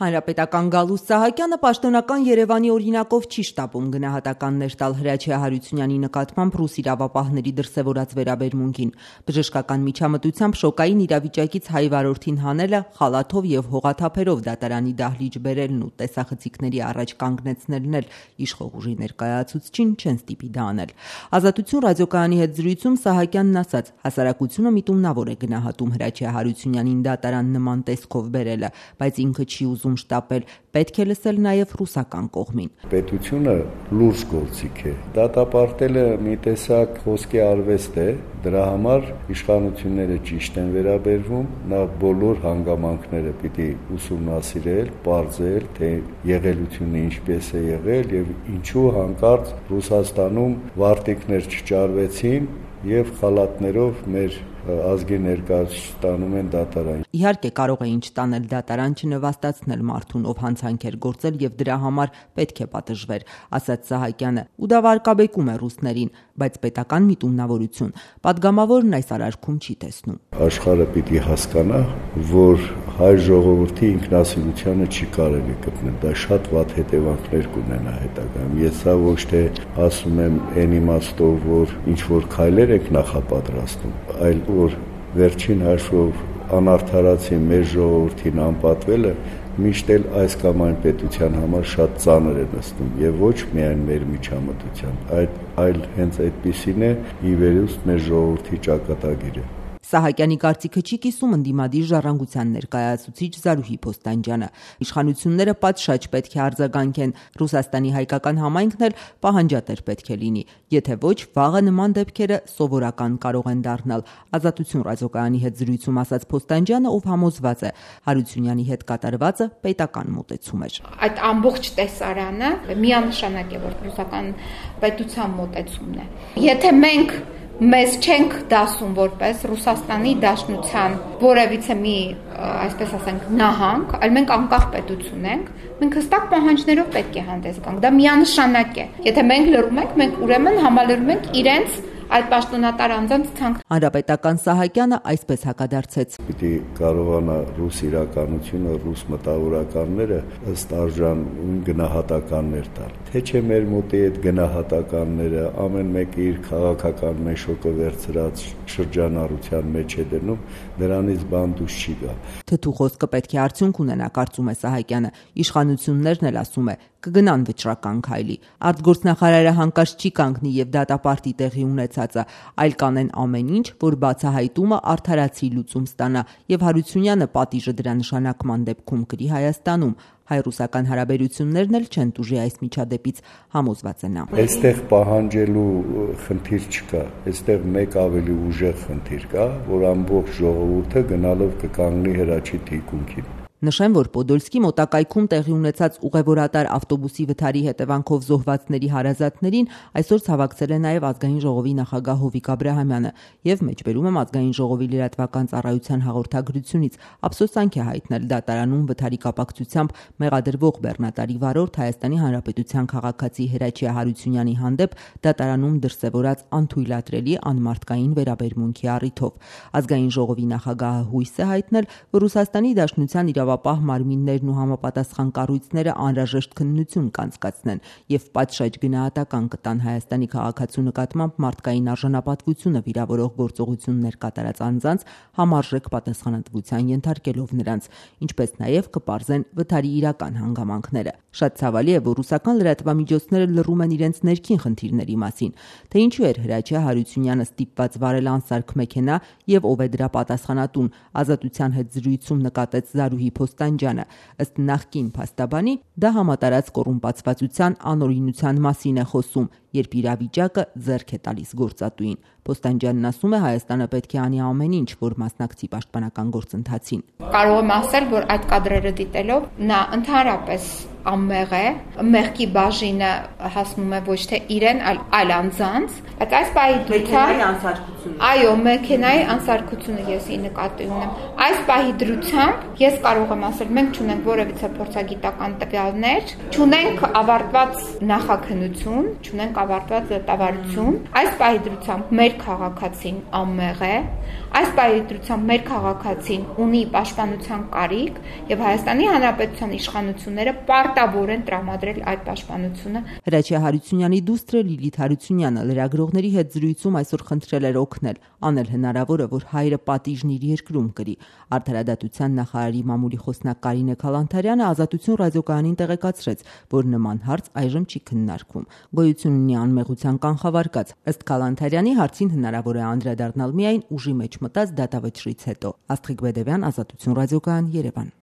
Հանրապետական Գալուստ Սահակյանը պաշտոնական Երևանի օրինակով չի շտապում գնահատականներ տալ Հրաչյա Հարությունյանի նկատմամբ ռուս իրավապահների դրսևորած վերաբերմունքին։ Բժշկական միջամտությամբ շոկային իրավիճակից հայ վարորդին հանելը, խալաթով եւ հողաթափերով դատարանի դահլիճ բերելն ու տեսախցիկների առաջ կանգնեցնելն էլ իշխող ուժի ներկայացուցչին չեն ստիպի դա անել։ Ազատություն ռադիոկայանի հետ զրույցում Սահակյանն ասաց, հասարակությունը միտումնավոր է գնահատում Հրաչյա Հարությունյանին դատարան նման տեսքով բերելը, բայց ինքը չի ուզում շտապել, պետք է լսել նաև ռուսական կողմին։ Պետությունը լուրջ գործիք է։ Դատապարտելը մի տեսակ խոսքի արվեստ է, դրա համար իշխանությունները ճիշտ են վերաբերվում, նա բոլոր հանգամանքները պիտի ուսումնասիրել, պարզել, թե եղելությունը ինչպես է եղել եւ ինչու հանկարծ Ռուսաստանում վարտիկներ չճարվեցին եւ խալաթներով մեր ազգի ներկայացնում են դատարան։ Իհարկե կարող էին չտանել դատարան, չնվաստացնել մարդուն, ով հանցանք էր գործել եւ դրա համար պետք է պատժվեր, ասաց Սահակյանը, ու դա վարկաբեկում է ռուսներին, բայց պետական միտումնավորություն պատգամավորն այս արարքում չի տեսնում։ Աշխարհը պիտի հասկանա, որ հայ ժողովրդի ինքնասիրությանը չի կարելի գտնել, դա շատ վատ հետևանքներ կունենա հետագայում։ Ես սա ոչ թե ասում եմ այն իմաստով, որ ինչ որ քայլեր եք նախապատրաստում, այլ որ վերջին հաշվով անարդարացի մեր ժողովրդին անպատվելը միշտ էլ այս կամ այն պետության համար շատ ծանր է նստում եւ ոչ միայն մեր միջամտության, այլ հենց այդպիսին է ի վերուստ մեր ժողովրդի ճակատագիրը։ Սահակյանի կարծիքը չի կիսում ընդդիմադիր ժառանգության ներկայացուցիչ Զարուհի Փոստանջյանը։ Իշխանությունները պատշաճ պետք է արձագանքեն, Ռուսաստանի հայկական համայնքն էլ պահանջատեր պետք է լինի, եթե ոչ, վաղը նման դեպքերը սովորական կարող են դառնալ։ Ազատություն ռադիոկայանի հետ զրույցում ասաց Փոստանջյանը, ով համոզված է, Հարությունյանի հետ կատարվածը պետական մոտեցում էր։ Այդ ամբողջ տեսարանը միանշանակ է, որ ռուսական պետության մոտեցումն է։ Եթե մենք մեզ չենք դասում որպես Ռուսաստանի Դաշնության որևիցե մի, այսպես ասենք, նահանգ, այլ մենք անկախ պետություն ենք, մենք հստակ պահանջներով պետք է հանդես գանք։ Դա միանշանակ է։ Եթե մենք լռում ենք, մենք ուրեմն համալրում ենք իրենց այդ պաշտոնատար անձանց ցանկ։ Հանրապետական Սահակյանը այսպես հակադարձեց. Պիտի կարողանա ռուս իրականությունը, ռուս մտավորականները ըստ արժան գնահատականներ տալ։ Թե չէ մեր մոտի այդ գնահատականները ամեն մեկը իր քաղաքական մեշոկը վերցրած շրջանառության մեջ է դնում, դրանից բան դուրս չի գա։ Թթու խոսքը պետք է արդյունք ունենա, կարծում է Սահակյանը։ Իշխանություններն էլ ասում է կգնան վճռական քայլի։ Արտգործնախարարը հանկարծ չի կանգնի եւ դատապարտի տեղի ունեցածը, այլ կանեն ամեն ինչ, որ բացահայտումը արդարացի լուծում ստանա եւ Հարությունյանը պատիժը դրա նշանակման դեպքում կրի Հայաստանում։ Հայ-ռուսական հարաբերություններն էլ չեն տուժի այս միջադեպից, համոզված է նա։ Այստեղ պահանջելու խնդիր չկա, այստեղ մեկ ավելի ուժեղ խնդիր կա, որ ամբողջ ժողովուրդը գնալով կկանգնի Հրաչի թիկունքին։ Նշեմ, որ Պոդոլսկի մոտակայքում տեղի ունեցած ուղևորատար ավտոբուսի վթարի հետևանքով զոհվածների հարազատներին այսօր ցավակցել է նաև Ազգային ժողովի նախագահ Հովիկ Աբրահամյանը եւ մեջբերում եմ Ազգային ժողովի լրատվական ծառայության հաղորդագրությունից ափսոսանք է հայտնել դատարանում վթարի կապակցությամբ մեղադրվող բեռնատարի վարորդ Հայաստանի Հանրապետության քաղաքացի Հրաչյա Հարությունյանի հանդեպ դատարանում դրսևորած անթույլատրելի անմարդկային վերաբերմունքի առիթով։ Ազգային ժողովի նախագահը հույս է հայտնել, որ Ռուսաստանի Դաշնության իրավապահ մարմիններն ու համապատասխան կառույցները անհրաժեշտ քննություն կանցկացնեն եւ պատշաճ գնահատական կտան Հայաստանի քաղաքացու նկատմամբ մարդկային արժանապատվությունը վիրավորող գործողություններ կատարած անձանց համարժեք պատասխանատվության ենթարկելով նրանց, ինչպես նաեւ կպարզեն վթարի իրական հանգամանքները։ Շատ ցավալի է, որ ռուսական լրատվամիջոցները լռում են իրենց ներքին խնդիրների մասին, թե ինչու էր Հրաչյա Հարությունյանը ստիպված վարել անսարք մեքենա եւ ով է դրա պատասխանատուն։ Ազատության հետ զրույցում նկատեց Զարուհի Փոստանջյանը, ըստ նախկին փաստաբանի, դա համատարած կոռումպացվածության անօրինության մասին է խոսում, երբ իրավիճակը ձեռք է տալիս գործատուին։ Փոստանջյանն ասում է, Հայաստանը պետք է անի ամեն ինչ, որ մասնակցի պաշտպանական գործընթացին։ Կարող եմ ասել, որ այդ կադրերը դիտելով նա ընդհանրապես անմեղ է, մեղքի բաժինը հասնում է ոչ թե իրեն, այլ անձանց, բայց այս պահի դրությամբ, այո, մեքենայի անսարքությունը ես նկատի ունեմ։ Այս պահի դրությամբ ես կարող եմ ասել, մենք չունենք որևիցե փորձագիտական տվյալներ, չունենք ավարտված նախաքննություն, չունենք ավարտված դատավարություն։ Այս պահի դրությամբ մեր քաղաքացին անմեղ է, այս պահի դրությամբ մեր քաղաքացին ունի պաշտպանության կարիք եւ Հայաստանի Հանրապետության իշխանությունները պարտավոր են տրամադրել այդ պաշտպանությունը։ Հրաչյա Հարությունյանի դուստրը Լիլիթ Հարությունյանը լրագրողների հետ զրույցում այսօր խնդրել էր օգնել, անել հնարավորը, որ հայրը պատիժն իր երկրում կրի։ Արդարադատության նախարարի մամուլի խոսնակ Կարինե Քալանթարյանը Ազատություն ռադիոկայանին տեղեկացրեց, որ նման հարց այժմ չի քննարկվում։ Գոյություն ունի անմեղության կանխավարկած։ Ըստ Քալանթարյանի հարցին հնարավոր է անդրադառնալ միայն ուժի մեջ մտած դատավճռից հետո։ Աստղիկ Բեդևյան, Ազատություն ռադիոկայան, Երևան։